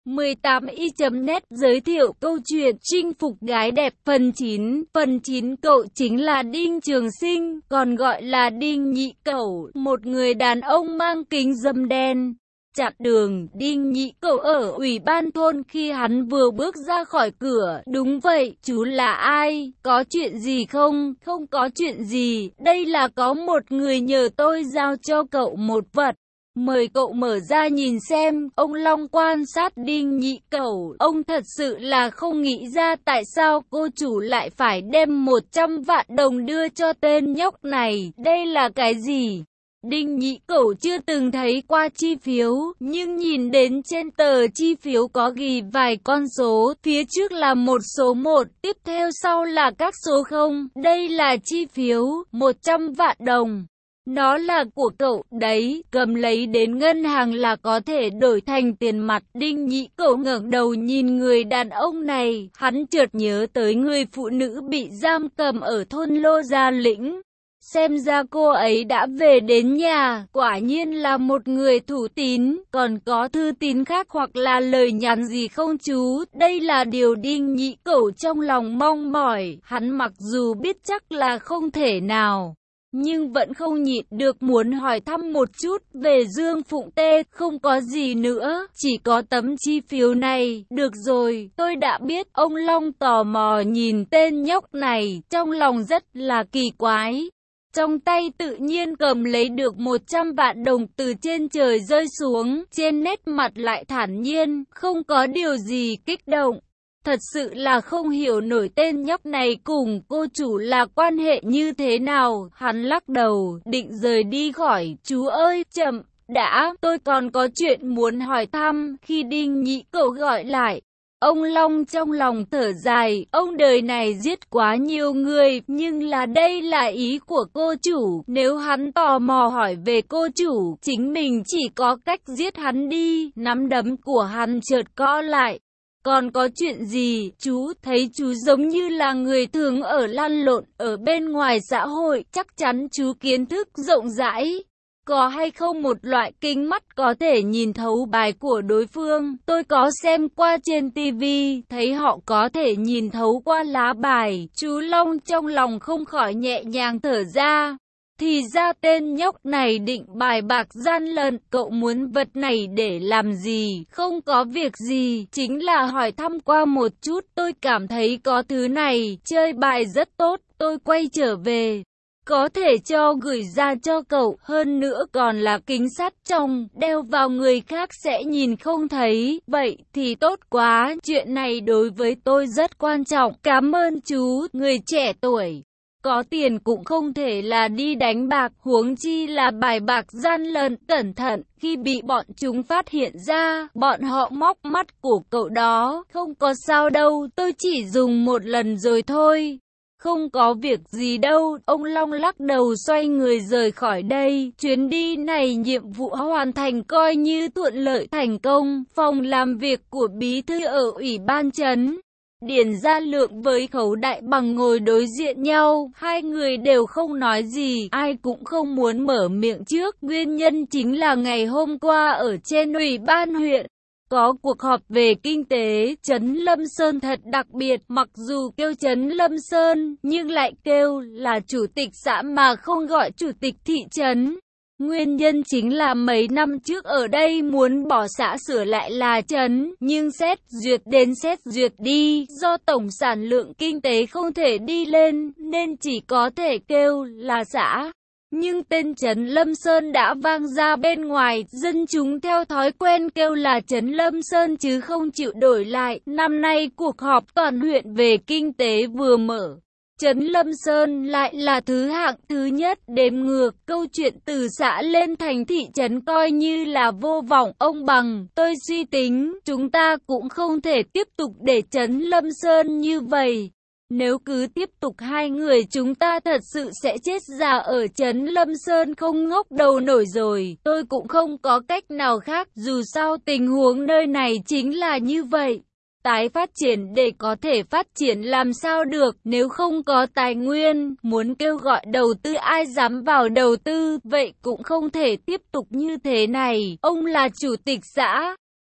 18i.net giới thiệu câu chuyện chinh phục gái đẹp phần 9. Phần 9 cậu chính là Đinh Trường Sinh, còn gọi là Đinh Nhị Cẩu, một người đàn ông mang kính râm đen. Chặn đường Đinh Nhị Cẩu ở ủy ban thôn khi hắn vừa bước ra khỏi cửa. Đúng vậy, chú là ai? Có chuyện gì không? Không có chuyện gì, đây là có một người nhờ tôi giao cho cậu một vật. Mời cậu mở ra nhìn xem. Ông Long quan sát Đinh Nhị Cẩu. Ông thật sự là không nghĩ ra tại sao cô chủ lại phải đem 100 vạn đồng đưa cho tên nhóc này. Đây là cái gì? Đinh Nhị Cẩu chưa từng thấy qua chi phiếu, nhưng nhìn đến trên tờ chi phiếu có ghi vài con số, phía trước là một số 1, tiếp theo sau là các số 0. Đây là chi phiếu, 100 vạn đồng. Nó là của cậu đấy, cầm lấy đến ngân hàng là có thể đổi thành tiền mặt. Đinh Nhị Cẩu ngẩng đầu nhìn người đàn ông này, hắn chợt nhớ tới người phụ nữ bị giam cầm ở thôn Lô Gia Lĩnh. Xem ra cô ấy đã về đến nhà, quả nhiên là một người thủ tín, còn có thư tín khác hoặc là lời nhắn gì không chú? Đây là điều Đinh Nhị Cẩu trong lòng mong mỏi, hắn mặc dù biết chắc là không thể nào, nhưng vẫn không nhịn được muốn hỏi thăm một chút về Dương Phụng Tê. Không có gì nữa, chỉ có tấm chi phiếu này. Được rồi, tôi đã biết. Ông Long tò mò nhìn tên nhóc này, trong lòng rất là kỳ quái. Trong tay tự nhiên cầm lấy được 100 vạn đồng từ trên trời rơi xuống, trên nét mặt lại thản nhiên, không có điều gì kích động. Thật sự là không hiểu nổi tên nhóc này cùng cô chủ là quan hệ như thế nào. Hắn lắc đầu, định rời đi khỏi. Chú ơi, chậm, đã, tôi còn có chuyện muốn hỏi thăm. Khi Đinh Nhị Cẩu gọi lại, ông Long trong lòng thở dài, ông đời này giết quá nhiều người, nhưng là đây là ý của cô chủ. Nếu hắn tò mò hỏi về cô chủ, chính mình chỉ có cách giết hắn đi. Nắm đấm của hắn chợt co lại. Còn có chuyện gì? Chú thấy chú giống như là người thường ở lăn lộn ở bên ngoài xã hội, chắc chắn chú kiến thức rộng rãi. Có hay không một loại kính mắt có thể nhìn thấu bài của đối phương? Tôi có xem qua trên tivi, thấy họ có thể nhìn thấu qua lá bài. Chú Long trong lòng không khỏi nhẹ nhàng thở ra. Thì ra tên nhóc này định bài bạc gian lận. Cậu muốn vật này để làm gì? Không có việc gì, chính là hỏi thăm qua một chút. Tôi cảm thấy có thứ này, chơi bài rất tốt, tôi quay trở về. Có thể cho gửi ra cho cậu, hơn nữa còn là kính sắt trong, đeo vào người khác sẽ nhìn không thấy. Vậy thì tốt quá, chuyện này đối với tôi rất quan trọng. Cảm ơn chú, người trẻ tuổi. Có tiền cũng không thể là đi đánh bạc, huống chi là bài bạc gian lận. Cẩn thận, khi bị bọn chúng phát hiện ra, bọn họ móc mắt của cậu đó. Không có sao đâu, tôi chỉ dùng một lần rồi thôi. Không có việc gì đâu. Ông Long lắc đầu xoay người rời khỏi đây. Chuyến đi này nhiệm vụ hoàn thành coi như thuận lợi thành công. Phòng làm việc của bí thư ở ủy ban trấn, Điền Gia Lượng với Khấu Đại Bằng ngồi đối diện nhau. Hai người đều không nói gì, ai cũng không muốn mở miệng trước. Nguyên nhân chính là ngày hôm qua ở trên ủy ban huyện có cuộc họp về kinh tế. Trấn Lâm Sơn thật đặc biệt, mặc dù kêu Trấn Lâm Sơn, nhưng lại kêu là chủ tịch xã mà không gọi chủ tịch thị trấn. Nguyên nhân chính là mấy năm trước ở đây muốn bỏ xã sửa lại là trấn, nhưng xét duyệt đến xét duyệt đi, do tổng sản lượng kinh tế không thể đi lên, nên chỉ có thể kêu là xã. Nhưng tên Trấn Lâm Sơn đã vang ra bên ngoài, dân chúng theo thói quen kêu là Trấn Lâm Sơn chứ không chịu đổi lại. Năm nay cuộc họp toàn huyện về kinh tế vừa mở, Trấn Lâm Sơn lại là thứ hạng thứ nhất. Đếm ngược, câu chuyện từ xã lên thành thị trấn coi như là vô vọng. Ông Bằng, tôi suy tính, chúng ta cũng không thể tiếp tục để Trấn Lâm Sơn như vậy. Nếu cứ tiếp tục hai người chúng ta thật sự sẽ chết già ở Trấn Lâm Sơn, không ngóc đầu nổi rồi. Tôi cũng không có cách nào khác, dù sao tình huống nơi này chính là như vậy. Tái phát triển để có thể phát triển làm sao được, nếu không có tài nguyên, muốn kêu gọi đầu tư ai dám vào đầu tư, vậy cũng không thể tiếp tục như thế này. Ông là chủ tịch xã,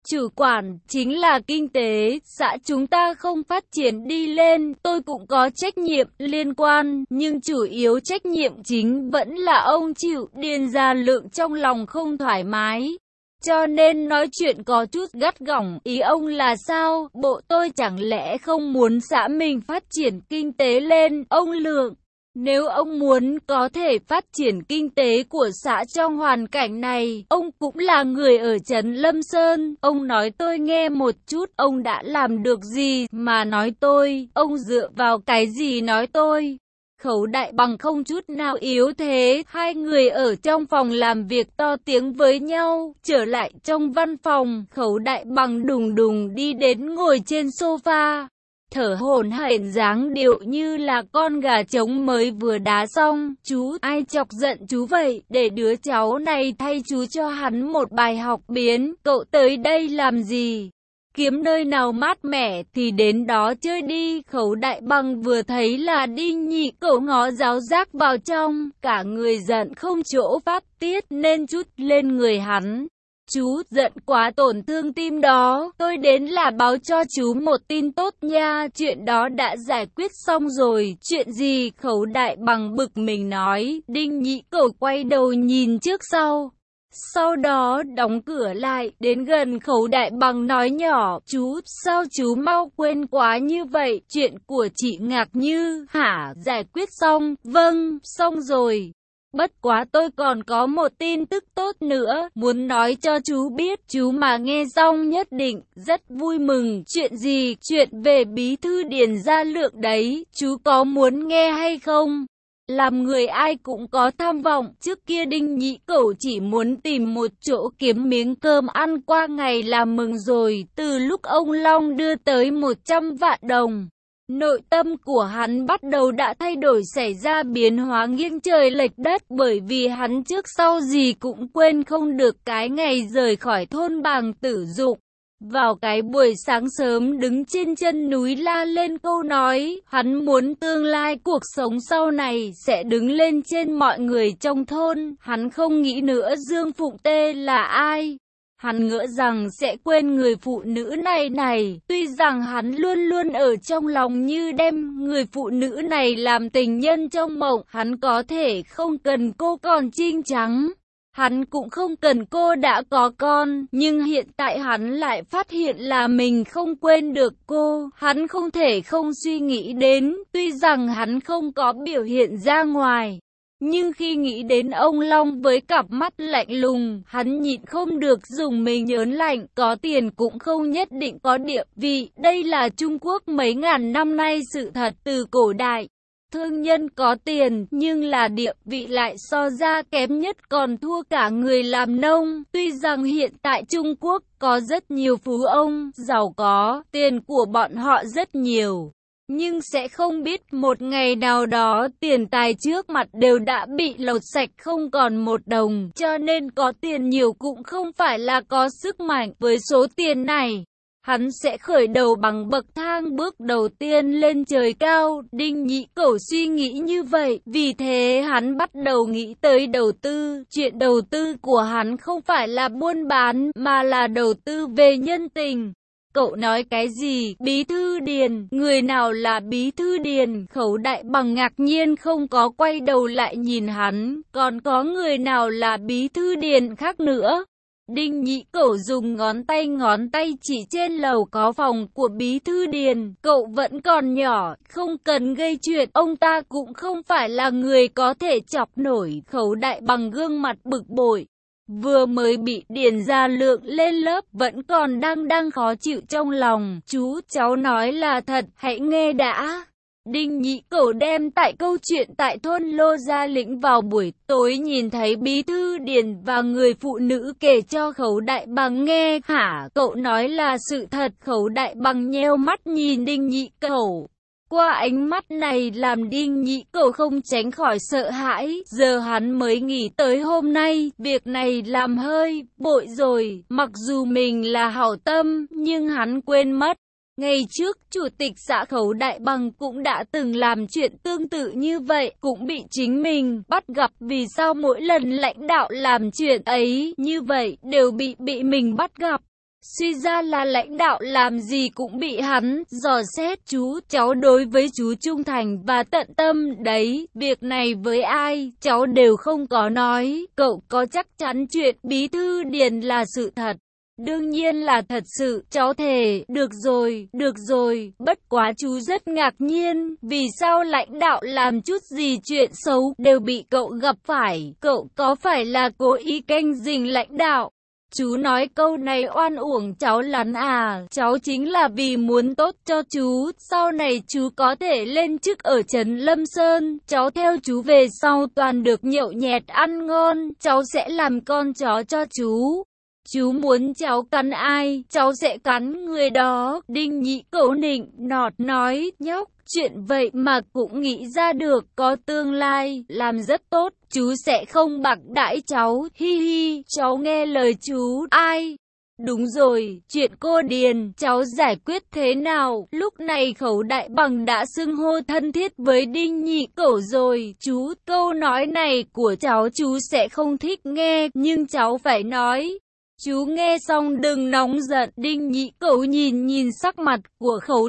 Chủ quản chính là kinh tế, xã chúng ta không phát triển đi lên, tôi cũng có trách nhiệm liên quan, nhưng chủ yếu trách nhiệm chính vẫn là ông chịu. Điền Gia Lượng trong lòng không thoải mái, cho nên nói chuyện có chút gắt gỏng. Ý ông là sao? Bộ tôi chẳng lẽ không muốn xã mình phát triển kinh tế lên? Ông Lượng, nếu ông muốn có thể phát triển kinh tế của xã trong hoàn cảnh này, ông cũng là người ở trấn Lâm Sơn. Ông nói tôi nghe một chút, ông đã làm được gì mà nói tôi, ông dựa vào cái gì nói tôi? Khấu Đại Bằng không chút nào yếu thế, hai người ở trong phòng làm việc to tiếng với nhau. Trở lại trong văn phòng, Khấu Đại Bằng đùng đùng đi đến ngồi trên sofa, thở hổn hển dáng điệu như là con gà trống mới vừa đá xong. Chú, ai chọc giận chú vậy? Để đứa cháu này thay chú cho hắn một bài học biến. Cậu tới đây làm gì? Kiếm nơi nào mát mẻ thì đến đó chơi đi. Khấu Đại Bằng vừa thấy là Đinh Nhị Cẩu ngó giáo giác vào trong, cả người giận không chỗ phát tiết nên trút lên người hắn. Chú giận quá tổn thương tim đó, tôi đến là báo cho chú một tin tốt nha, chuyện đó đã giải quyết xong rồi. Chuyện gì? Khấu Đại Bằng bực mình nói. Đinh Nhị Cẩu quay đầu nhìn trước sau đó đóng cửa lại, đến gần Khấu Đại Bằng nói nhỏ, chú, sao chú mau quên quá như vậy? Chuyện của chị Ngạc Như, hả? Giải quyết xong? Vâng, xong rồi. Bất quá tôi còn có một tin tức tốt nữa, muốn nói cho chú biết, chú mà nghe xong nhất định rất vui mừng. Chuyện gì? Chuyện về bí thư Điền Gia Lượng đấy, chú có muốn nghe hay không? Làm người ai cũng có tham vọng, trước kia Đinh Nhị Cẩu chỉ muốn tìm một chỗ kiếm miếng cơm ăn qua ngày là mừng rồi. Từ lúc ông Long đưa tới 100 vạn đồng, nội tâm của hắn bắt đầu đã thay đổi, xảy ra biến hóa nghiêng trời lệch đất, bởi vì hắn trước sau gì cũng quên không được cái ngày rời khỏi thôn Bàng Tử Dục. Vào cái buổi sáng sớm đứng trên chân núi la lên câu nói, hắn muốn tương lai cuộc sống sau này sẽ đứng lên trên mọi người trong thôn. Hắn không nghĩ nữa Dương Phụng Tê là ai. Hắn ngỡ rằng sẽ quên người phụ nữ này, tuy rằng hắn luôn luôn ở trong lòng như đem người phụ nữ này làm tình nhân trong mộng. Hắn có thể không cần cô còn trinh trắng, hắn cũng không cần cô đã có con, nhưng hiện tại hắn lại phát hiện là mình không quên được cô. Hắn không thể không suy nghĩ đến, tuy rằng hắn không có biểu hiện ra ngoài, nhưng khi nghĩ đến ông Long với cặp mắt lạnh lùng, hắn nhịn không được dùng mình nhớn lạnh. Có tiền cũng không nhất định có địa vị, đây là Trung Quốc mấy ngàn năm nay sự thật từ cổ đại. Thương nhân có tiền, nhưng là địa vị lại so ra kém nhất, còn thua cả người làm nông. Tuy rằng hiện tại Trung Quốc có rất nhiều phú ông, giàu có, tiền của bọn họ rất nhiều, nhưng sẽ không biết một ngày nào đó tiền tài trước mặt đều đã bị lột sạch không còn một đồng. Cho nên có tiền nhiều cũng không phải là có sức mạnh. Với số tiền này, hắn sẽ khởi đầu bằng bậc thang bước đầu tiên lên trời cao. Đinh Nhị Cẩu suy nghĩ như vậy, vì thế hắn bắt đầu nghĩ tới đầu tư. Chuyện đầu tư của hắn không phải là buôn bán, mà là đầu tư về nhân tình. Cậu nói cái gì? Bí thư Điền? Người nào là Bí thư Điền? Khấu Đại Bằng ngạc nhiên không có quay đầu lại nhìn hắn. Còn có người nào là Bí thư Điền khác nữa? Đinh Nhị Cẩu dùng ngón tay chỉ trên lầu có phòng của Bí thư Điền. Cậu vẫn còn nhỏ, không cần gây chuyện, ông ta cũng không phải là người có thể chọc nổi. Khấu Đại Bằng gương mặt bực bội, vừa mới bị Điền Gia Lượng lên lớp, vẫn còn đang khó chịu trong lòng. Chú, cháu nói là thật, hãy nghe đã. Đinh Nhị Cẩu đem tại câu chuyện tại thôn Lô Gia Lĩnh vào buổi tối nhìn thấy Bí thư Điền và người phụ nữ kể cho Khấu Đại Bằng nghe. Hả? Cậu nói là sự thật? Khấu Đại Bằng nheo mắt nhìn Đinh Nhị Cẩu. Qua ánh mắt này làm Đinh Nhị Cẩu không tránh khỏi sợ hãi. Giờ hắn mới nghĩ tới hôm nay, việc này làm hơi bội rồi. Mặc dù mình là hảo tâm, nhưng hắn quên mất. Ngày trước, Chủ tịch xã Khấu Đại Bằng cũng đã từng làm chuyện tương tự như vậy, cũng bị chính mình bắt gặp. Vì sao mỗi lần lãnh đạo làm chuyện ấy như vậy đều bị mình bắt gặp? Suy ra là lãnh đạo làm gì cũng bị hắn dò xét. Chú, cháu đối với chú trung thành và tận tâm đấy. Việc này với ai, cháu đều không có nói. Cậu có chắc chắn chuyện bí thư Điền là sự thật? Đương nhiên là thật sự, cháu thề. Được rồi, bất quá chú rất ngạc nhiên, vì sao lãnh đạo làm chút gì chuyện xấu đều bị cậu gặp phải, cậu có phải là cố ý canh gìn lãnh đạo? Chú nói câu này oan uổng cháu lắm à, cháu chính là vì muốn tốt cho chú, sau này chú có thể lên chức ở trấn Lâm Sơn, cháu theo chú về sau toàn được nhậu nhẹt ăn ngon, cháu sẽ làm con chó cho chú. Chú muốn cháu cắn ai, cháu sẽ cắn người đó. Đinh Nhị Cẩu nịnh nọt nói, nhóc, chuyện vậy mà cũng nghĩ ra được, có tương lai, làm rất tốt, chú sẽ không bạc đãi cháu, hi hi, cháu nghe lời chú. Ai? Đúng rồi, chuyện cô Điền, cháu giải quyết thế nào? Lúc này Khấu Đại Bằng đã xưng hô thân thiết với Đinh Nhị Cẩu rồi. Chú, câu nói này của cháu chú sẽ không thích nghe, nhưng cháu phải nói. Chú nghe xong đừng nóng giận. Đinh Nhị Cẩu nhìn sắc mặt của Khấu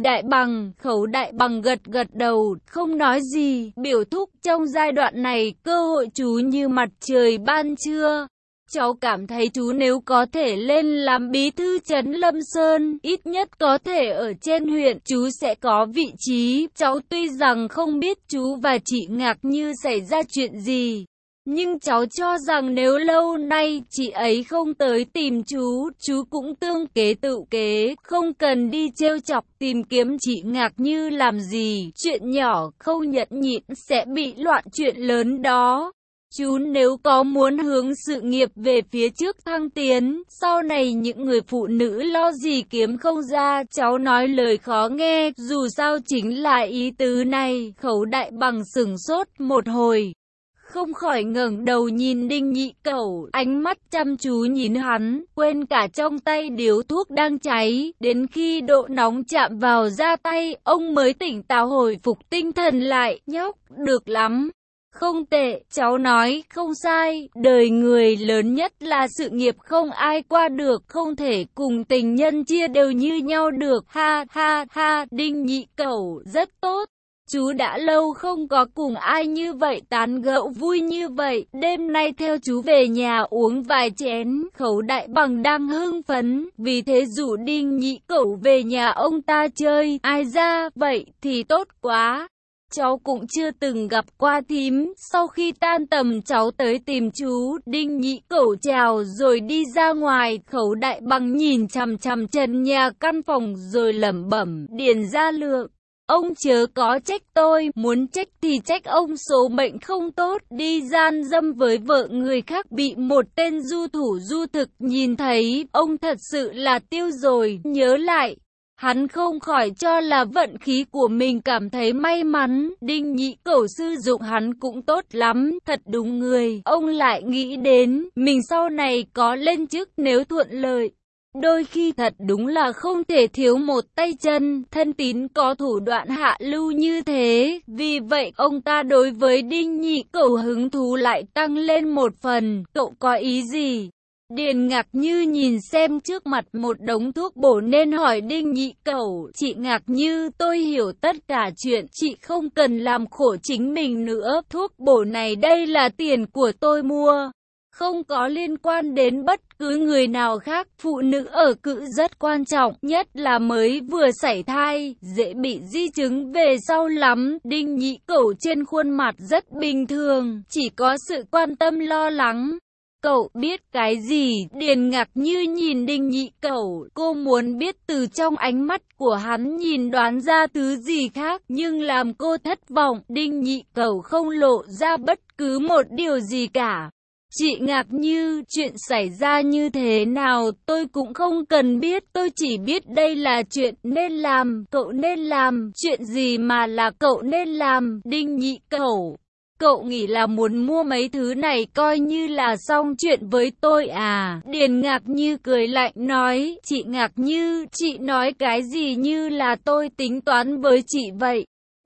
Đại Bằng gật đầu, không nói gì, biểu thúc trong giai đoạn này cơ hội chú như mặt trời ban trưa. Cháu cảm thấy chú nếu có thể lên làm bí thư trấn Lâm Sơn, ít nhất có thể ở trên huyện, chú sẽ có vị trí. Cháu tuy rằng không biết chú và chị Ngạc Như xảy ra chuyện gì, nhưng cháu cho rằng nếu lâu nay chị ấy không tới tìm chú cũng tương kế tự kế, không cần đi trêu chọc tìm kiếm chị Ngạc Như làm gì. Chuyện nhỏ không nhẫn nhịn sẽ bị loạn chuyện lớn đó. Chú nếu có muốn hướng sự nghiệp về phía trước thăng tiến, sau này những người phụ nữ lo gì kiếm không ra. Cháu nói lời khó nghe, dù sao chính là ý tứ này. Khấu Đại Bằng sửng sốt một hồi, không khỏi ngẩng đầu nhìn Đinh Nhị Cẩu, ánh mắt chăm chú nhìn hắn, quên cả trong tay điếu thuốc đang cháy, đến khi độ nóng chạm vào da tay, ông mới tỉnh táo hồi phục tinh thần lại. Nhóc, được lắm. Không tệ, cháu nói không sai, đời người lớn nhất là sự nghiệp không ai qua được, không thể cùng tình nhân chia đều như nhau được. Ha ha ha, Đinh Nhị Cẩu, rất tốt. Chú đã lâu không có cùng ai như vậy tán gẫu vui như vậy, đêm nay theo chú về nhà uống vài chén. Khấu Đại Bằng đang hưng phấn, vì thế rủ Đinh Nhị Cẩu về nhà ông ta chơi. Ai ra, vậy thì tốt quá. Cháu cũng chưa từng gặp qua thím, sau khi tan tầm cháu tới tìm chú. Đinh Nhị Cẩu chào rồi đi ra ngoài. Khấu Đại Bằng nhìn chằm chằm trần nhà căn phòng rồi lẩm bẩm, Điền Gia Lượng, ông chớ có trách tôi, muốn trách thì trách ông số mệnh không tốt, đi gian dâm với vợ người khác bị một tên du thủ du thực nhìn thấy, ông thật sự là tiêu rồi. Nhớ lại, hắn không khỏi cho là vận khí của mình, cảm thấy may mắn. Đinh Nhị Cẩu sư dụng hắn cũng tốt lắm, thật đúng người. Ông lại nghĩ đến, mình sau này có lên chức nếu thuận lợi, đôi khi thật đúng là không thể thiếu một tay chân, thân tín có thủ đoạn hạ lưu như thế. Vì vậy, ông ta đối với Đinh Nhị Cẩu hứng thú lại tăng lên một phần. Cậu có ý gì? Điền Ngạc Như nhìn xem trước mặt một đống thuốc bổ nên hỏi Đinh Nhị Cẩu, chị Ngạc Như, tôi hiểu tất cả chuyện, chị không cần làm khổ chính mình nữa. Thuốc bổ này đây là tiền của tôi mua, không có liên quan đến bất cứ người nào khác. Phụ nữ ở cữ rất quan trọng, nhất là mới vừa sảy thai, dễ bị di chứng về sau lắm. Đinh Nhị Cẩu trên khuôn mặt rất bình thường, chỉ có sự quan tâm lo lắng. Cậu biết cái gì? Điền Ngạc Như nhìn Đinh Nhị Cẩu, cô muốn biết từ trong ánh mắt của hắn nhìn đoán ra thứ gì khác, nhưng làm cô thất vọng. Đinh Nhị Cẩu không lộ ra bất cứ một điều gì cả. Chị Ngạc Như, chuyện xảy ra như thế nào tôi cũng không cần biết, tôi chỉ biết đây là chuyện nên làm. Cậu nên làm, chuyện gì mà là cậu nên làm? Đinh Nhị Cẩu, cậu nghĩ là muốn mua mấy thứ này coi như là xong chuyện với tôi à? Điền Ngạc Như cười lạnh nói, chị Ngạc Như, chị nói cái gì như là tôi tính toán với chị vậy?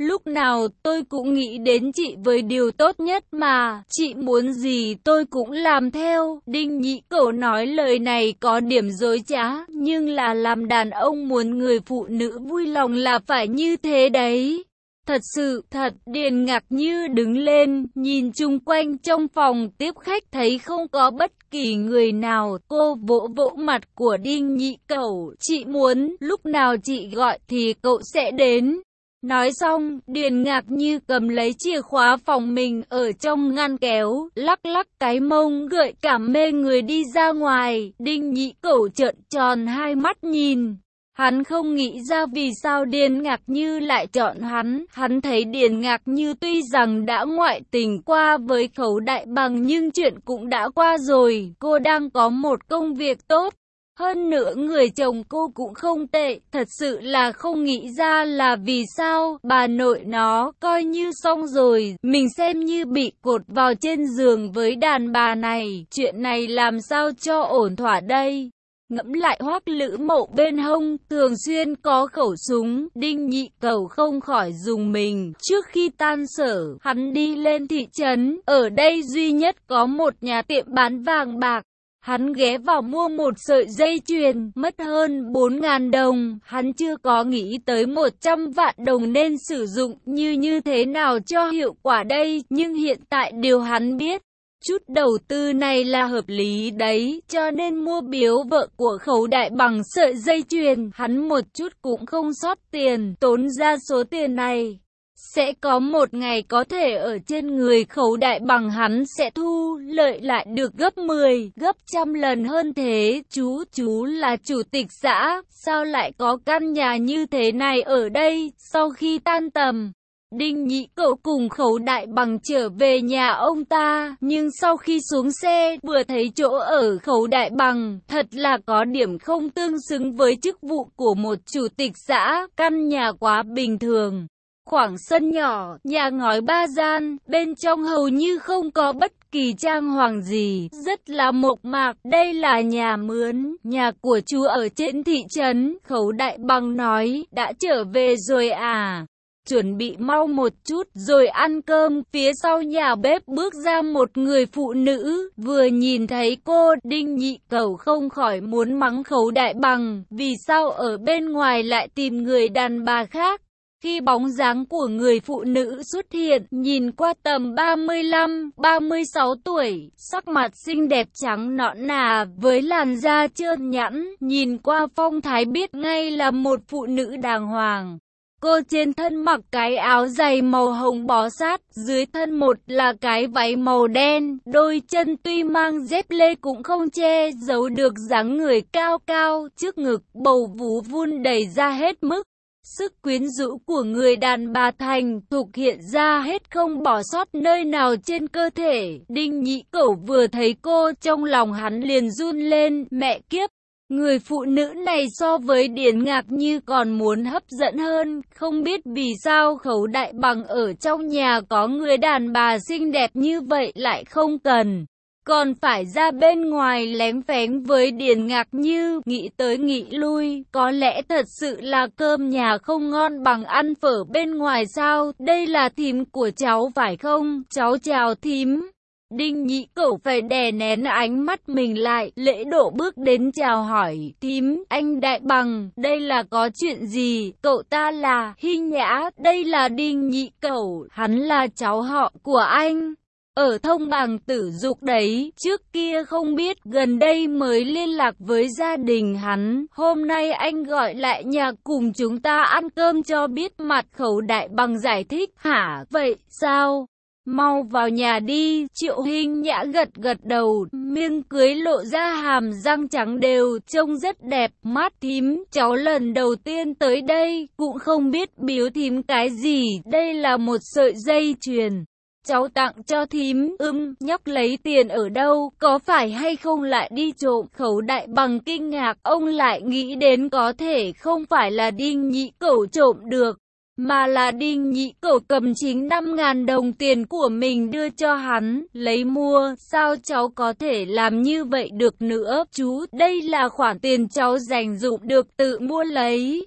Lúc nào tôi cũng nghĩ đến chị với điều tốt nhất mà, chị muốn gì tôi cũng làm theo. Đinh Nhị Cẩu nói lời này có điểm dối trá, nhưng là làm đàn ông muốn người phụ nữ vui lòng là phải như thế đấy. Thật sự, thật, Điền Ngạc Như đứng lên, nhìn chung quanh trong phòng tiếp khách thấy không có bất kỳ người nào, cô vỗ vỗ mặt của Đinh Nhị Cẩu, chị muốn, lúc nào chị gọi thì cậu sẽ đến. Nói xong, Điền Ngạc Như cầm lấy chìa khóa phòng mình ở trong ngăn kéo, lắc lắc cái mông gợi cảm mê người đi ra ngoài. Đinh Nhị Cẩu trợn tròn hai mắt nhìn. Hắn không nghĩ ra vì sao Điền Ngạc Như lại chọn hắn. Hắn thấy Điền Ngạc Như tuy rằng đã ngoại tình qua với Khấu Đại Bằng nhưng chuyện cũng đã qua rồi. Cô đang có một công việc tốt. Hơn nữa người chồng cô cũng không tệ. Thật sự là không nghĩ ra là vì sao bà nội nó coi như xong rồi. Mình xem như bị cột vào trên giường với đàn bà này. Chuyện này làm sao cho ổn thỏa đây? Ngẫm lại Hoắc Lữ Mậu bên hông thường xuyên có khẩu súng, Đinh Nhị Cẩu không khỏi dùng mình. Trước khi tan sở, hắn đi lên thị trấn, ở đây duy nhất có một nhà tiệm bán vàng bạc. Hắn ghé vào mua một sợi dây chuyền, mất hơn 4.000 đồng. Hắn chưa có nghĩ tới 100 vạn đồng nên sử dụng như thế nào cho hiệu quả đây, nhưng hiện tại điều hắn biết. Chút đầu tư này là hợp lý đấy, cho nên mua biếu vợ của Khấu Đại Bằng sợi dây chuyền, hắn một chút cũng không sót tiền, tốn ra số tiền này. Sẽ có một ngày có thể ở trên người Khấu Đại Bằng hắn sẽ thu lợi lại được gấp 10, gấp trăm lần hơn thế. Chú là chủ tịch xã, sao lại có căn nhà như thế này ở đây? Sau khi tan tầm, Đinh Nhị Cẩu cùng Khấu Đại Bằng trở về nhà ông ta, nhưng sau khi xuống xe, vừa thấy chỗ ở Khấu Đại Bằng, thật là có điểm không tương xứng với chức vụ của một chủ tịch xã, căn nhà quá bình thường. Khoảng sân nhỏ, nhà ngói 3 gian, bên trong hầu như không có bất kỳ trang hoàng gì, rất là mộc mạc. Đây là nhà mướn, nhà của chú ở trên thị trấn. Khấu Đại Bằng nói, đã trở về rồi à? Chuẩn bị mau một chút rồi ăn cơm. Phía sau nhà bếp bước ra một người phụ nữ, vừa nhìn thấy cô, Đinh Nhị Cẩu không khỏi muốn mắng Khấu Đại Bằng, vì sao ở bên ngoài lại tìm người đàn bà khác. Khi bóng dáng của người phụ nữ xuất hiện, nhìn qua tầm 35-36 tuổi, sắc mặt xinh đẹp trắng nõn nà với làn da trơn nhẵn, nhìn qua phong thái biết ngay là một phụ nữ đàng hoàng. Cô trên thân mặc cái áo dày màu hồng bó sát, dưới thân một là cái váy màu đen, đôi chân tuy mang dép lê cũng không che giấu được dáng người cao cao, trước ngực bầu vú vun đầy ra hết mức. Sức quyến rũ của người đàn bà thành thục hiện ra hết không bỏ sót nơi nào trên cơ thể. Đinh Nhị Cẩu vừa thấy cô trong lòng hắn liền run lên, mẹ kiếp. Người phụ nữ này so với Điền Ngạc Như còn muốn hấp dẫn hơn, không biết vì sao Khấu Đại Bằng ở trong nhà có người đàn bà xinh đẹp như vậy lại không cần. Còn phải ra bên ngoài lén phén với Điền Ngạc Như, nghĩ tới nghĩ lui, có lẽ thật sự là cơm nhà không ngon bằng ăn phở bên ngoài sao, đây là thím của cháu phải không, cháu chào thím. Đinh Nhị Cẩu phải đè nén ánh mắt mình lại, lễ độ bước đến chào hỏi, thím, anh Đại Bằng, đây là có chuyện gì, cậu ta là Hy Nhã, đây là Đinh Nhị Cẩu, hắn là cháu họ của anh. Ở Thông Bàng Tử Dục đấy, trước kia không biết, gần đây mới liên lạc với gia đình hắn, hôm nay anh gọi lại nhà cùng chúng ta ăn cơm cho biết mặt. Khấu Đại Bằng giải thích, hả, vậy sao? Mau vào nhà đi. Triệu Hy Nhã gật gật đầu, miếng cưới lộ ra hàm răng trắng đều, trông rất đẹp. Mắt thím, cháu lần đầu tiên tới đây, cũng không biết biếu thím cái gì, đây là một sợi dây chuyền. Cháu tặng cho thím, nhóc lấy tiền ở đâu, có phải hay không lại đi trộm? Khấu Đại Bằng kinh ngạc, ông lại nghĩ đến có thể không phải là Đinh Nhị Cẩu trộm được, mà là Đinh Nhị Cẩu cầm chính 5.000 đồng tiền của mình đưa cho hắn, lấy mua. Sao cháu có thể làm như vậy được nữa, chú, đây là khoản tiền cháu dành dụm được tự mua lấy.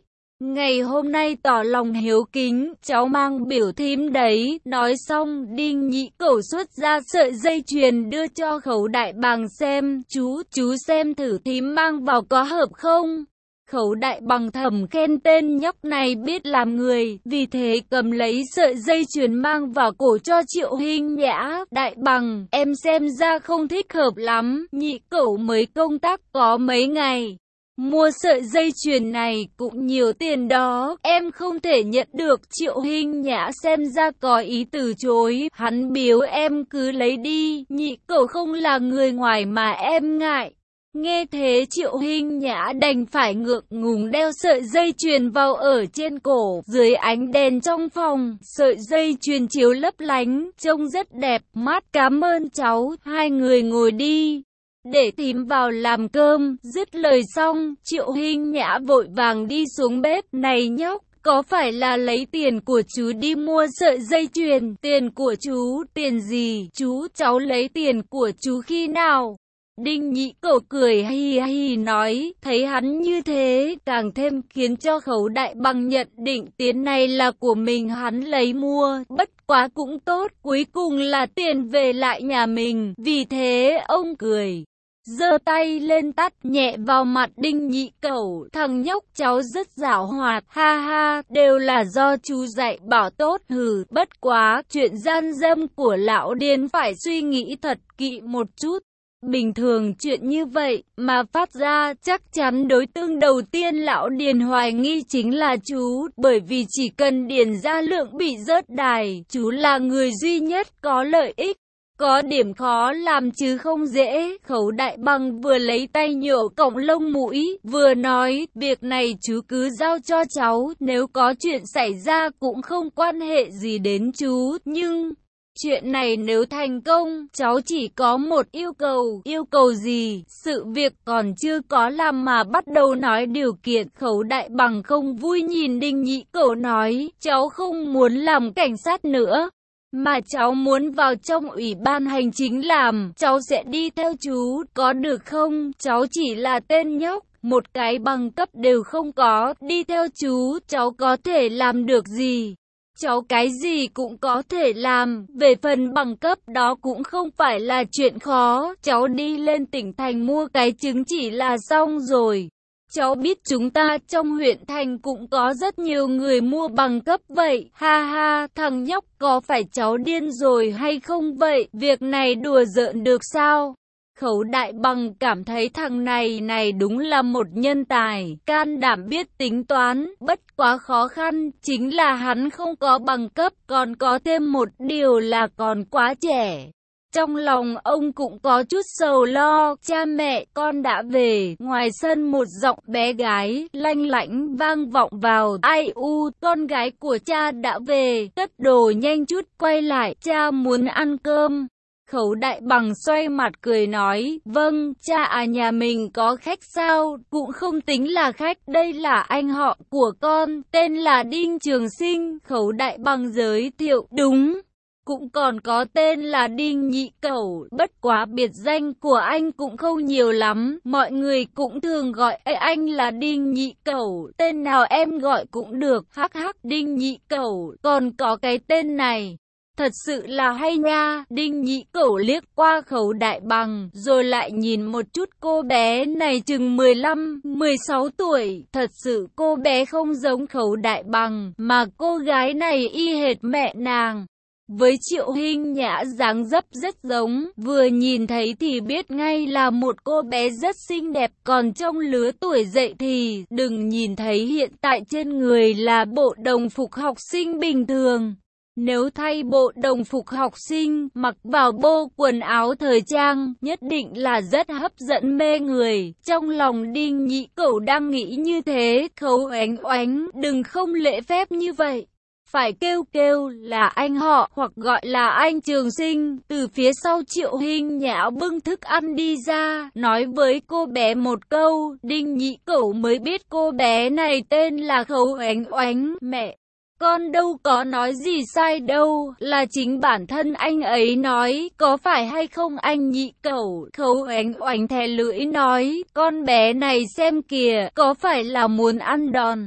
Ngày hôm nay tỏ lòng hiếu kính, cháu mang biểu thím đấy. Nói xong, Đinh Nhị Cẩu xuất ra sợi dây chuyền đưa cho Khấu Đại Bằng xem. Chú xem thử thím mang vào có hợp không? Khấu Đại Bằng thầm khen tên nhóc này biết làm người, vì thế cầm lấy sợi dây chuyền mang vào cổ cho Triệu Hinh Nhã. Đại Bằng, em xem ra không thích hợp lắm, Nhị Cẩu mới công tác có mấy ngày. Mua sợi dây chuyền này cũng nhiều tiền đó, em không thể nhận được. Triệu Hinh Nhã xem ra có ý từ chối, hắn biếu em cứ lấy đi, Nhị Cẩu không là người ngoài mà em ngại. Nghe thế Triệu Hinh Nhã đành phải ngượng ngùng đeo sợi dây chuyền vào ở trên cổ. Dưới ánh đèn trong phòng, sợi dây chuyền chiếu lấp lánh, trông rất đẹp mắt. Cảm ơn cháu, hai người ngồi đi. Để thím vào làm cơm. Dứt lời xong, Triệu Hinh Nhã vội vàng đi xuống bếp. Này nhóc, có phải là lấy tiền của chú đi mua sợi dây chuyền? Tiền của chú? Tiền gì? Cháu lấy tiền của chú khi nào? Đinh Nhị Cẩu cười hi hi nói, thấy hắn như thế, càng thêm khiến cho Khấu Đại Bằng nhận định tiền này là của mình hắn lấy mua, bất quá cũng tốt, cuối cùng là tiền về lại nhà mình, vì thế ông cười. Giơ tay lên tát nhẹ vào mặt Đinh Nhị Cẩu, thằng nhóc cháu rất giảo hoạt, ha ha, đều là do chú dạy bảo tốt. Hừ, bất quá, chuyện gian dâm của lão điên phải suy nghĩ thật kỹ một chút. Bình thường chuyện như vậy mà phát ra, chắc chắn đối tượng đầu tiên lão Điền hoài nghi chính là chú, bởi vì chỉ cần Điền Gia Lượng bị rớt đài, chú là người duy nhất có lợi ích. Có điểm khó làm chứ không dễ. Khấu Đại Bằng vừa lấy tay nhổ cọng lông mũi, vừa nói, việc này chú cứ giao cho cháu, nếu có chuyện xảy ra cũng không quan hệ gì đến chú, nhưng chuyện này nếu thành công, cháu chỉ có một yêu cầu. Yêu cầu gì? Sự việc còn chưa có làm mà bắt đầu nói điều kiện. Khấu Đại Bằng không vui nhìn Đinh Nhị Cẩu nói, cháu không muốn làm cảnh sát nữa, mà cháu muốn vào trong ủy ban hành chính làm. Cháu sẽ đi theo chú, có được không? Cháu chỉ là tên nhóc, một cái bằng cấp đều không có, đi theo chú, cháu có thể làm được gì? Cháu cái gì cũng có thể làm, về phần bằng cấp đó cũng không phải là chuyện khó, cháu đi lên tỉnh thành mua cái chứng chỉ là xong rồi. Cháu biết chúng ta trong huyện thành cũng có rất nhiều người mua bằng cấp vậy, ha ha, thằng nhóc có phải cháu điên rồi hay không vậy, việc này đùa giỡn được sao? Khấu Đại Bằng cảm thấy thằng này đúng là một nhân tài, can đảm biết tính toán, bất quá khó khăn, chính là hắn không có bằng cấp, còn có thêm một điều là còn quá trẻ. Trong lòng ông cũng có chút sầu lo, cha mẹ con đã về, ngoài sân một giọng bé gái, lanh lảnh vang vọng vào, ai u, con gái của cha đã về, cất đồ nhanh chút quay lại, cha muốn ăn cơm. Khấu Đại Bằng xoay mặt cười nói, vâng, cha à, nhà mình có khách sao? Cũng không tính là khách, đây là anh họ của con, tên là Đinh Trường Sinh. Khấu Đại Bằng giới thiệu, đúng, cũng còn có tên là Đinh Nhị Cẩu, bất quá biệt danh của anh cũng không nhiều lắm, mọi người cũng thường gọi anh là Đinh Nhị Cẩu, tên nào em gọi cũng được, hắc hắc. Đinh Nhị Cẩu, còn có cái tên này, thật sự là hay nha. Đinh Nhị Cẩu liếc qua Khấu Đại Bằng, rồi lại nhìn một chút cô bé này chừng 15, 16 tuổi, thật sự cô bé không giống Khấu Đại Bằng, mà cô gái này y hệt mẹ nàng. Với Triệu Hinh Nhã dáng dấp rất giống, vừa nhìn thấy thì biết ngay là một cô bé rất xinh đẹp, còn trong lứa tuổi dậy thì đừng nhìn thấy hiện tại trên người là bộ đồng phục học sinh bình thường. Nếu thay bộ đồng phục học sinh, mặc vào bộ quần áo thời trang, nhất định là rất hấp dẫn mê người. Trong lòng Đinh Nhị Cẩu đang nghĩ như thế, Khấu Oánh Oánh, đừng không lễ phép như vậy. Phải kêu là anh họ, hoặc gọi là anh Trường Sinh. Từ phía sau Triệu Hinh Nhã bưng thức ăn đi ra, nói với cô bé một câu, Đinh Nhị Cẩu mới biết cô bé này tên là Khấu Oánh Oánh. Mẹ, con đâu có nói gì sai đâu, là chính bản thân anh ấy nói, có phải hay không anh Nhị Cẩu? Khấu Oánh Oánh thè lưỡi nói, con bé này xem kìa, có phải là muốn ăn đòn?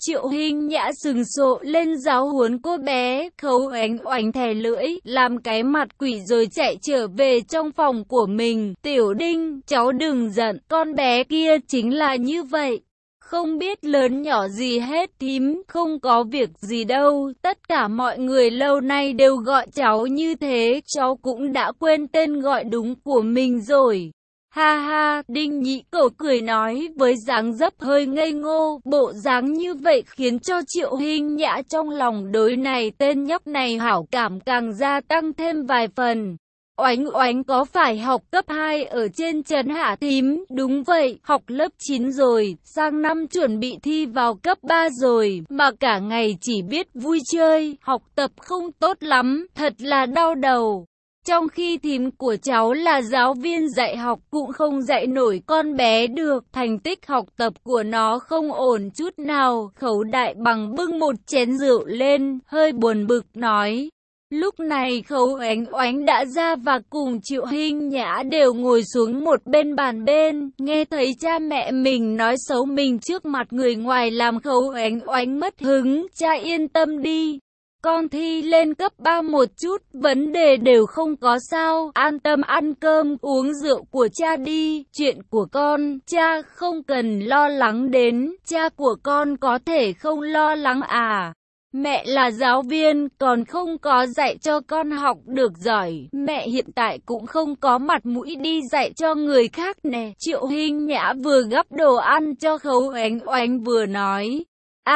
Triệu Hinh Nhã sừng sộ lên giáo huấn cô bé. Khấu Oánh Oánh thè lưỡi, làm cái mặt quỷ rồi chạy trở về trong phòng của mình. Tiểu Đinh, cháu đừng giận, con bé kia chính là như vậy. Không biết lớn nhỏ gì hết thím, không có việc gì đâu, tất cả mọi người lâu nay đều gọi cháu như thế, cháu cũng đã quên tên gọi đúng của mình rồi. Ha ha, Đinh Nhị Cẩu cười nói với dáng dấp hơi ngây ngô, bộ dáng như vậy khiến cho Triệu Hinh Nhã trong lòng đối này tên nhóc này hảo cảm càng gia tăng thêm vài phần. Oánh Oánh có phải học cấp 2 ở trên trấn hả thím? Đúng vậy, học lớp 9 rồi, sang năm chuẩn bị thi vào cấp 3 rồi, mà cả ngày chỉ biết vui chơi, học tập không tốt lắm, thật là đau đầu. Trong khi thím của cháu là giáo viên dạy học cũng không dạy nổi con bé được, thành tích học tập của nó không ổn chút nào. Khấu Đại Bằng bưng một chén rượu lên, hơi buồn bực nói. Lúc này Khấu Oánh Oánh đã ra và cùng Triệu Hinh Nhã đều ngồi xuống một bên bàn bên, nghe thấy cha mẹ mình nói xấu mình trước mặt người ngoài làm Khấu Oánh Oánh mất hứng. Cha yên tâm đi, con thi lên cấp 3 một chút, vấn đề đều không có sao, an tâm ăn cơm, uống rượu của cha đi, chuyện của con, cha không cần lo lắng đến, cha của con có thể không lo lắng à. Mẹ là giáo viên, còn không có dạy cho con học được giỏi, mẹ hiện tại cũng không có mặt mũi đi dạy cho người khác nè. Triệu Hinh Nhã vừa gắp đồ ăn cho Khấu Oánh Oánh vừa nói.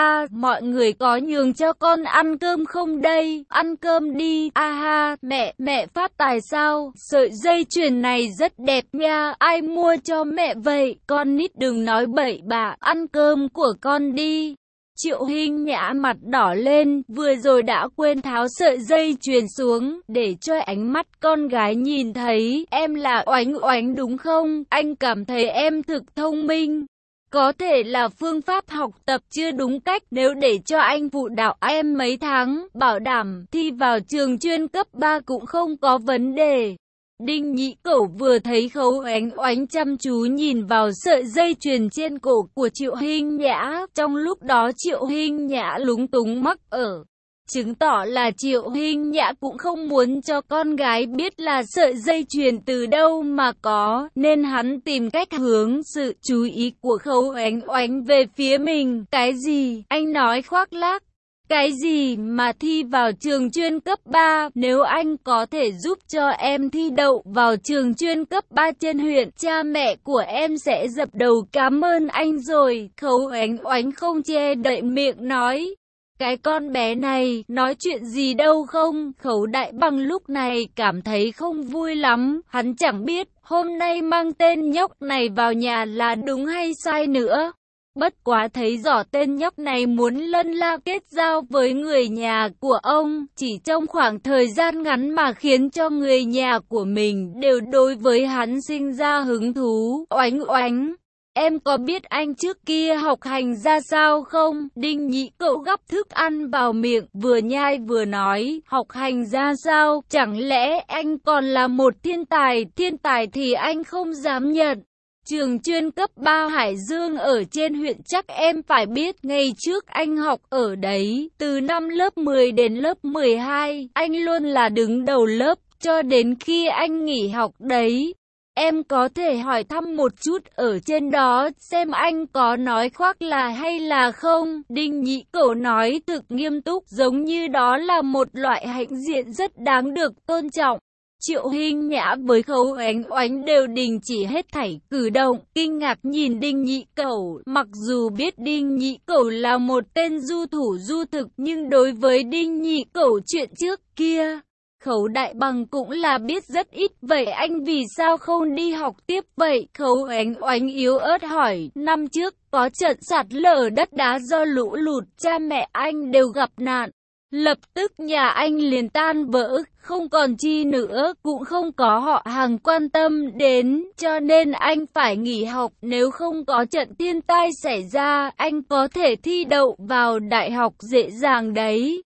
Mọi người có nhường cho con ăn cơm không đây? Ăn cơm đi. Ha, mẹ phát tài sao? Sợi dây chuyền này rất đẹp nha, ai mua cho mẹ vậy? Con nít đừng nói bậy bạ, ăn cơm của con đi. Triệu Hinh Nhã mặt đỏ lên, vừa rồi đã quên tháo sợi dây chuyền xuống, để cho ánh mắt con gái nhìn thấy. Em là Oánh Oánh đúng không? Anh cảm thấy em thực thông minh. Có thể là phương pháp học tập chưa đúng cách, nếu để cho anh phụ đạo em mấy tháng, bảo đảm thi vào trường chuyên cấp 3 cũng không có vấn đề. Đinh Nhị Cẩu vừa thấy Khấu Oánh Oánh chăm chú nhìn vào sợi dây chuyền trên cổ của Triệu Hinh Nhã, trong lúc đó Triệu Hinh Nhã lúng túng mắc ở. Chứng tỏ là Triệu Hinh Nhã cũng không muốn cho con gái biết là sợi dây chuyền từ đâu mà có, nên hắn tìm cách hướng sự chú ý của Khấu Oánh Oánh về phía mình. Cái gì? Anh nói khoác lác. Cái gì mà thi vào trường chuyên cấp 3, nếu anh có thể giúp cho em thi đậu vào trường chuyên cấp 3 trên huyện, cha mẹ của em sẽ dập đầu cảm ơn anh rồi. Khấu Oánh Oánh không che đậy miệng nói. Cái con bé này, nói chuyện gì đâu không? Khấu Đại Bằng lúc này cảm thấy không vui lắm, hắn chẳng biết hôm nay mang tên nhóc này vào nhà là đúng hay sai nữa. Bất quá thấy rõ tên nhóc này muốn lân la kết giao với người nhà của ông, chỉ trong khoảng thời gian ngắn mà khiến cho người nhà của mình đều đối với hắn sinh ra hứng thú. Oánh Oánh, em có biết anh trước kia học hành ra sao không? Đinh Nhị Cẩu gắp thức ăn vào miệng, vừa nhai vừa nói, học hành ra sao? Chẳng lẽ anh còn là một thiên tài thì anh không dám nhận. Trường chuyên cấp 3 Hải Dương ở trên huyện chắc em phải biết, ngày trước anh học ở đấy, từ năm lớp 10 đến lớp 12, anh luôn là đứng đầu lớp, cho đến khi anh nghỉ học đấy. Em có thể hỏi thăm một chút ở trên đó, xem anh có nói khoác là hay là không? Đinh Nhị Cẩu nói thực nghiêm túc, giống như đó là một loại hãnh diện rất đáng được tôn trọng. Triệu Hinh Nhã với Khấu Oánh Oánh đều đình chỉ hết thảy cử động, kinh ngạc nhìn Đinh Nhị Cẩu. Mặc dù biết Đinh Nhị Cẩu là một tên du thủ du thực, nhưng đối với Đinh Nhị Cẩu chuyện trước kia, Khấu Đại Bằng cũng là biết rất ít. Vậy anh vì sao không đi học tiếp vậy? Khấu Oánh Oánh yếu ớt hỏi. Năm trước có trận sạt lở đất đá do lũ lụt, cha mẹ anh đều gặp nạn. Lập tức nhà anh liền tan vỡ, không còn chi nữa, cũng không có họ hàng quan tâm đến, cho nên anh phải nghỉ học. Nếu không có trận thiên tai xảy ra, anh có thể thi đậu vào đại học dễ dàng đấy.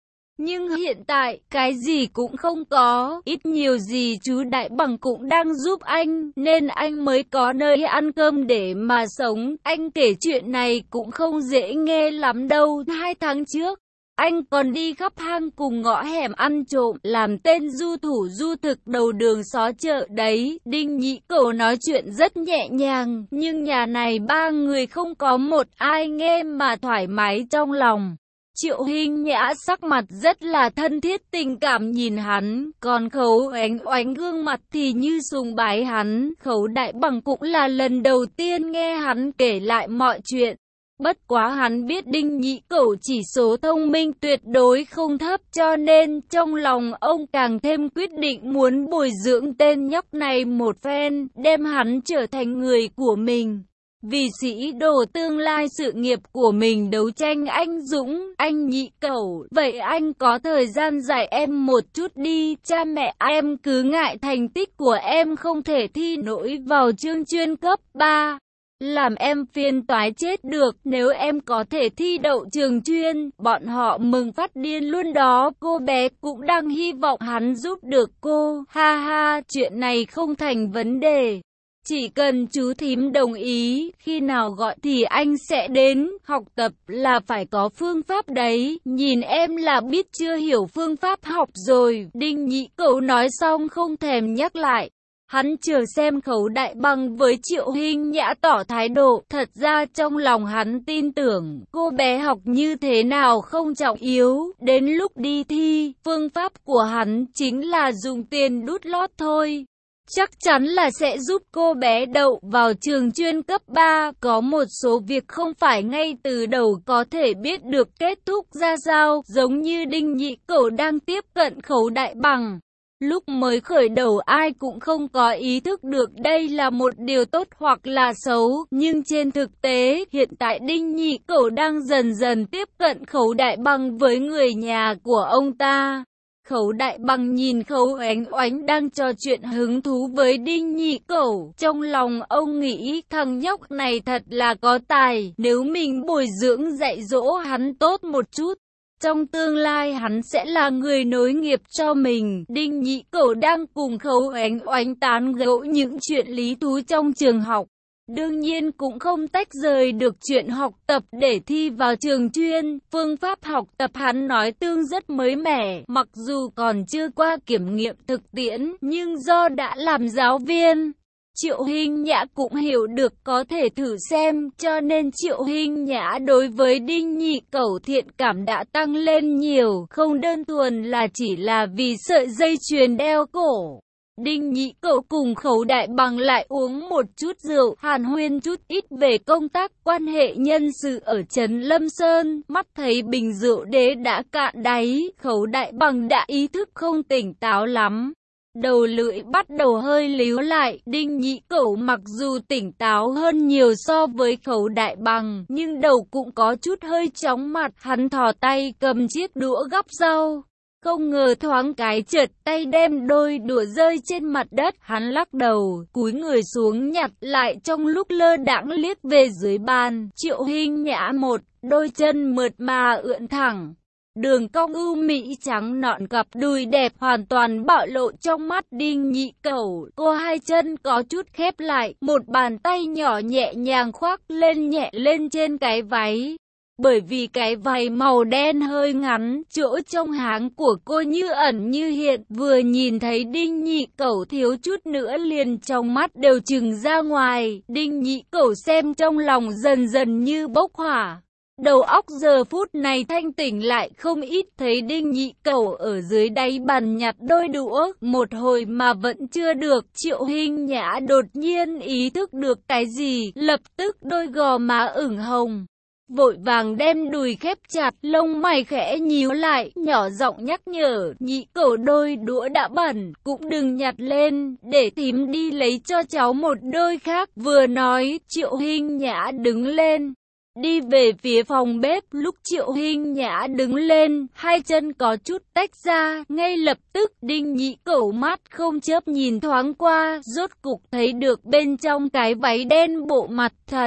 Nhưng hiện tại, cái gì cũng không có, ít nhiều gì chú Đại Bằng cũng đang giúp anh, nên anh mới có nơi ăn cơm để mà sống. Anh kể chuyện này cũng không dễ nghe lắm đâu. 2 tháng trước, anh còn đi khắp hang cùng ngõ hẻm ăn trộm, làm tên du thủ du thực đầu đường xó chợ đấy. Đinh Nhị Cẩu nói chuyện rất nhẹ nhàng, nhưng nhà này 3 người không có một ai nghe mà thoải mái trong lòng. Triệu Hinh Nhã sắc mặt rất là thân thiết tình cảm nhìn hắn, còn Khấu Oánh Oánh gương mặt thì như sùng bái hắn. Khấu Đại Bằng cũng là lần đầu tiên nghe hắn kể lại mọi chuyện. Bất quá hắn biết Đinh Nhị Cẩu chỉ số thông minh tuyệt đối không thấp, cho nên trong lòng ông càng thêm quyết định muốn bồi dưỡng tên nhóc này một phen, đem hắn trở thành người của mình. Vì sĩ đồ tương lai sự nghiệp của mình đấu tranh anh dũng. Anh Nhị Cẩu, vậy anh có thời gian dạy em một chút đi. Cha mẹ em cứ ngại thành tích của em không thể thi nổi vào chương chuyên cấp 3. Làm em phiền toái chết được. Nếu em có thể thi đậu trường chuyên, bọn họ mừng phát điên luôn đó. Cô bé cũng đang hy vọng hắn giúp được cô. Ha ha, chuyện này không thành vấn đề. Chỉ cần chú thím đồng ý, khi nào gọi thì anh sẽ đến. Học tập là phải có phương pháp đấy. Nhìn em là biết chưa hiểu phương pháp học rồi. Đinh Nhị Cẩu nói xong không thèm nhắc lại. Hắn chờ xem Khấu Đại Bằng với Triệu Hinh Nhã tỏ thái độ. Thật ra trong lòng hắn tin tưởng, cô bé học như thế nào không trọng yếu. Đến lúc đi thi, phương pháp của hắn chính là dùng tiền đút lót thôi. Chắc chắn là sẽ giúp cô bé đậu vào trường chuyên cấp 3. Có một số việc không phải ngay từ đầu có thể biết được kết thúc ra sao, giống như Đinh Nhị Cẩu đang tiếp cận Khấu Đại Bằng. Lúc mới khởi đầu ai cũng không có ý thức được đây là một điều tốt hoặc là xấu, nhưng trên thực tế, hiện tại Đinh Nhị Cẩu đang dần dần tiếp cận Khấu Đại Bằng với người nhà của ông ta. Khấu Đại Bằng nhìn Khấu Oánh Oánh đang trò chuyện hứng thú với Đinh Nhị Cẩu. Trong lòng ông nghĩ thằng nhóc này thật là có tài, nếu mình bồi dưỡng dạy dỗ hắn tốt một chút, trong tương lai hắn sẽ là người nối nghiệp cho mình. Đinh Nhị Cẩu đang cùng Khấu Oánh Oánh tán gẫu những chuyện lý thú trong trường học. Đương nhiên cũng không tách rời được chuyện học tập để thi vào trường chuyên. Phương pháp học tập hắn nói tương rất mới mẻ, mặc dù còn chưa qua kiểm nghiệm thực tiễn, nhưng do đã làm giáo viên, Triệu Hinh Nhã cũng hiểu được có thể thử xem, cho nên Triệu Hinh Nhã đối với Đinh Nhị Cẩu thiện cảm đã tăng lên nhiều, không đơn thuần là chỉ là vì sợi dây chuyền đeo cổ. Đinh Nhị Cẩu cùng Khấu Đại Bằng lại uống một chút rượu, hàn huyên chút ít về công tác quan hệ nhân sự ở trấn Lâm Sơn. Mắt thấy bình rượu đế đã cạn đáy, Khấu Đại Bằng đã ý thức không tỉnh táo lắm. Đầu lưỡi bắt đầu hơi líu lại. Đinh Nhị Cẩu mặc dù tỉnh táo hơn nhiều so với Khấu Đại Bằng, nhưng đầu cũng có chút hơi chóng mặt. Hắn thò tay cầm chiếc đũa gắp rau, không ngờ thoáng cái trượt tay đem đôi đũa rơi trên mặt đất. Hắn lắc đầu, cúi người xuống nhặt lại, trong lúc lơ đãng liếc về dưới bàn. Triệu Hinh Nhã một đôi chân mượt mà ưỡn thẳng, đường cong ưu mỹ trắng nõn, cặp đùi đẹp hoàn toàn bạo lộ trong mắt Đinh Nhị Cẩu. Cô hai chân có chút khép lại, một bàn tay nhỏ nhẹ nhàng khoác lên nhẹ lên trên cái váy. Bởi vì cái váy màu đen hơi ngắn, chỗ trong háng của cô như ẩn như hiện, vừa nhìn thấy Đinh Nhị Cẩu thiếu chút nữa liền trong mắt đều trừng ra ngoài. Đinh Nhị Cẩu xem trong lòng dần dần như bốc hỏa. Đầu óc giờ phút này thanh tỉnh lại không ít, thấy Đinh Nhị Cẩu ở dưới đáy bàn nhặt đôi đũa, một hồi mà vẫn chưa được. Triệu Hinh Nhã đột nhiên ý thức được cái gì, lập tức đôi gò má ửng hồng, vội vàng đem đùi khép chặt, lông mày khẽ nhíu lại, nhỏ giọng nhắc nhở, Nhị Cẩu đôi đũa đã bẩn, cũng đừng nhặt lên, để thím đi lấy cho cháu một đôi khác. Vừa nói, Triệu Hinh Nhã đứng lên, đi về phía phòng bếp. Lúc Triệu Hinh Nhã đứng lên, hai chân có chút tách ra, ngay lập tức Đinh Nhị Cẩu mắt không chớp nhìn thoáng qua, rốt cục thấy được bên trong cái váy đen bộ mặt thật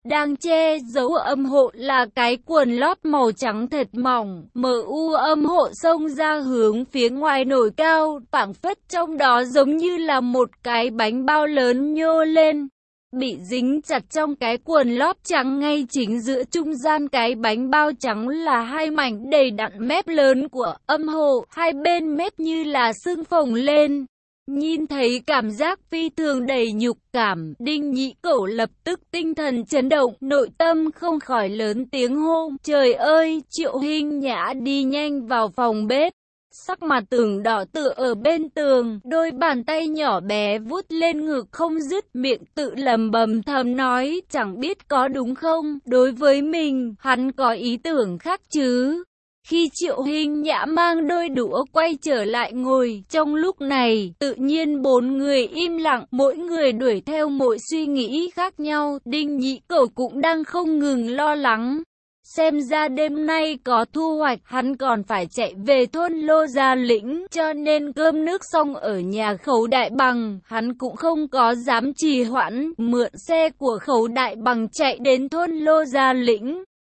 Đang che giấu âm hộ là cái quần lót màu trắng thật mỏng, mờ u âm hộ xông ra hướng phía ngoài nổi cao, phảng phất trong đó giống như là một cái bánh bao lớn nhô lên. Bị dính chặt trong cái quần lót trắng ngay chính giữa trung gian cái bánh bao trắng là hai mảnh đầy đặn mép lớn của âm hộ, hai bên mép như là sưng phồng lên. Nhìn thấy cảm giác phi thường đầy nhục cảm, Đinh Nhị Cẩu lập tức tinh thần chấn động, nội tâm không khỏi lớn tiếng hô, trời ơi, Triệu Hinh Nhã đi nhanh vào phòng bếp. Sắc mặt tưởng đỏ tựa ở bên tường, đôi bàn tay nhỏ bé vuốt lên ngực không dứt, miệng tự lẩm bẩm thầm nói, chẳng biết có đúng không, đối với mình, hắn có ý tưởng khác chứ. Khi Triệu Hinh Nhã mang đôi đũa quay trở lại ngồi, trong lúc này, tự nhiên bốn người im lặng, mỗi người đuổi theo mỗi suy nghĩ khác nhau, Đinh Nhị Cẩu cũng đang không ngừng lo lắng. Xem ra đêm nay có thu hoạch, hắn còn phải chạy về thôn Lô Gia Lĩnh, cho nên cơm nước xong ở nhà Khấu Đại Bằng, hắn cũng không có dám trì hoãn, mượn xe của Khấu Đại Bằng chạy đến thôn Lô Gia Lĩnh.